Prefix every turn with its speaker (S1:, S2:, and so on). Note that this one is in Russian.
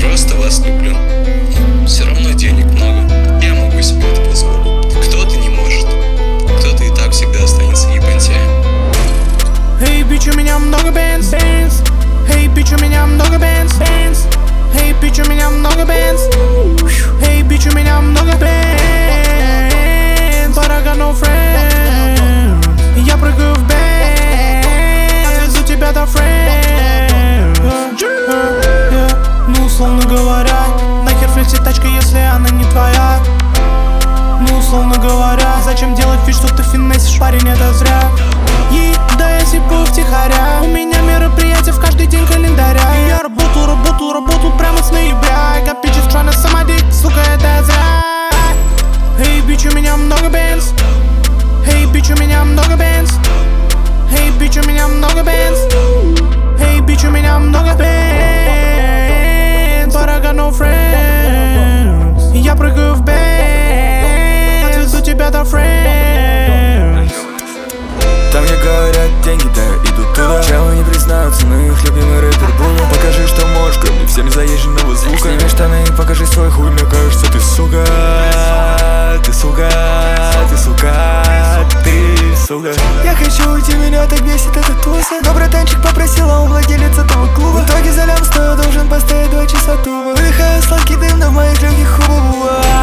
S1: просто вас люблю. Все равно денег много, я могу себе это позволить. Кто-то не может, кто-то и так всегда останется ебантяем.
S2: Эй, бич, у меня много бенз. Эй, бич, у меня много бенз. Эй, бич, у меня много бенз. Эй, бич, у меня много бенз. But I got no friends. Я прыгаю в бенз, у тебя-то friends. Ну, условно говоря, нахер флексит тачка, если она не твоя. Ну, условно говоря, зачем делать вид, что ты финесишь, парень, это зря. Да я сипу втихаря. У меня мероприятия в каждый день календаря. И я работаю прямо с ноября. I got bitches tryna suck my dick, сука, это зря. Эй, бич, у меня много бенз. Эй, бич, у меня много бенз. Эй, бич, у меня много бенз. Эй, бич, у меня много бенз. But I got no friends. Я прыгаю в бенз, у тебя-то friends.
S3: Там, где говорят деньги, да, идут туда. Челы не признаются, но их любимый рэпер Буну. Покажи, что можешь, кроме всем заезженного звука. Сними штаны и покажи свой хуй, мне кажется, ты сука. Ты сука, ты сука, ты сука. Я хочу уйти, меня так бесит эта туса. Но братанчик попросил, а он владелец этого клуба. В итоге за лям стою, должен постоять 2 часа туба. Выдыхаю сладкий дым, но в моих легких хубах.